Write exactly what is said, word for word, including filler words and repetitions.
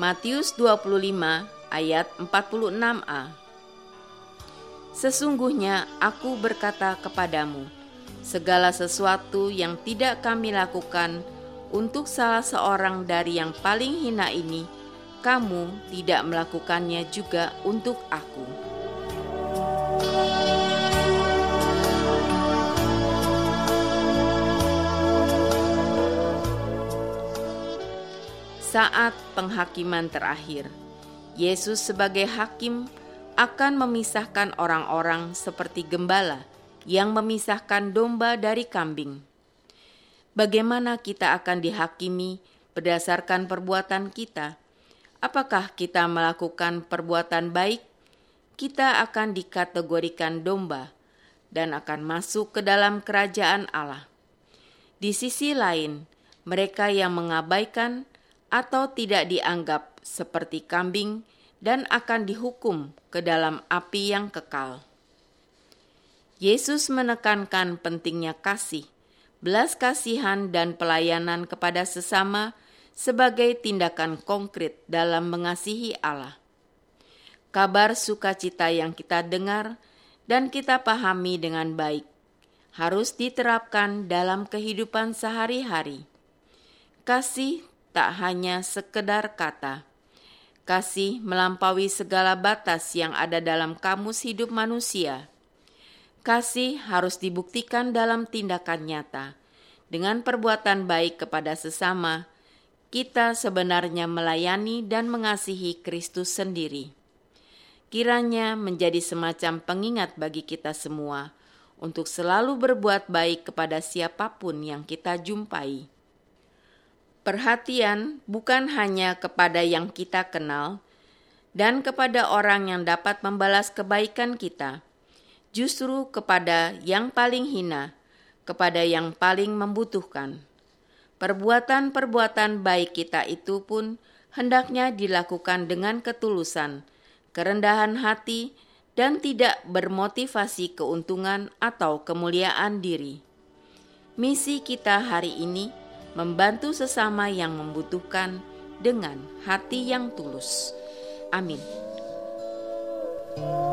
Matius dua puluh lima ayat empat puluh enam a. Sesungguhnya aku berkata kepadamu, segala sesuatu yang tidak kami lakukan untuk salah seorang dari yang paling hina ini, kamu tidak melakukannya juga untuk aku. Saat penghakiman terakhir, Yesus sebagai hakim akan memisahkan orang-orang seperti gembala yang memisahkan domba dari kambing. Bagaimana kita akan dihakimi berdasarkan perbuatan kita? Apakah kita melakukan perbuatan baik? Kita akan dikategorikan domba dan akan masuk ke dalam kerajaan Allah. Di sisi lain, mereka yang mengabaikan atau tidak dianggap seperti kambing dan akan dihukum ke dalam api yang kekal. Yesus menekankan pentingnya kasih, belas kasihan dan pelayanan kepada sesama sebagai tindakan konkret dalam mengasihi Allah. Kabar sukacita yang kita dengar dan kita pahami dengan baik harus diterapkan dalam kehidupan sehari-hari. Kasih tak hanya sekedar kata. Kasih melampaui segala batas yang ada dalam kamus hidup manusia. Kasih harus dibuktikan dalam tindakan nyata. Dengan perbuatan baik kepada sesama, kita sebenarnya melayani dan mengasihi Kristus sendiri. Kiranya menjadi semacam pengingat bagi kita semua untuk selalu berbuat baik kepada siapapun yang kita jumpai. Perhatian bukan hanya kepada yang kita kenal dan kepada orang yang dapat membalas kebaikan kita, justru kepada yang paling hina, kepada yang paling membutuhkan. Perbuatan-perbuatan baik kita itu pun hendaknya dilakukan dengan ketulusan, kerendahan hati, dan tidak bermotivasi keuntungan atau kemuliaan diri. Misi kita hari ini membantu sesama yang membutuhkan dengan hati yang tulus. Amin.